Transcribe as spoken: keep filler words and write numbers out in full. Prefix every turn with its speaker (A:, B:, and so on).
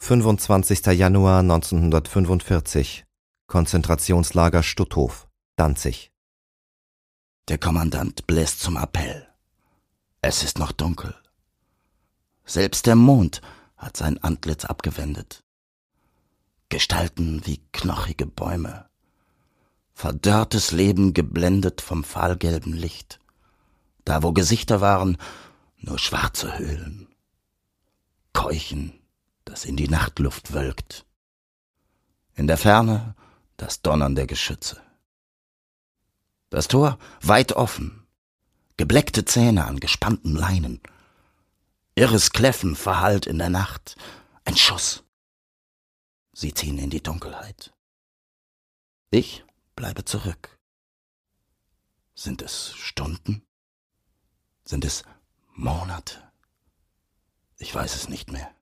A: fünfundzwanzigster Januar neunzehnhundertfünfundvierzig. Konzentrationslager Stutthof, Danzig.
B: Der Kommandant bläst zum Appell. Es ist noch dunkel. Selbst der Mond hat sein Antlitz abgewendet. Gestalten wie knochige Bäume. Verdörrtes Leben geblendet vom fahlgelben Licht. Da, wo Gesichter waren, nur schwarze Höhlen. Keuchen, das in die Nachtluft wölkt. In der Ferne das Donnern der Geschütze. Das Tor weit offen, gebleckte Zähne an gespannten Leinen. Irres Kläffen verhallt in der Nacht. Ein Schuss. Sie ziehen in die Dunkelheit. Ich bleibe zurück. Sind es Stunden? Sind es Monate? Ich weiß es nicht mehr.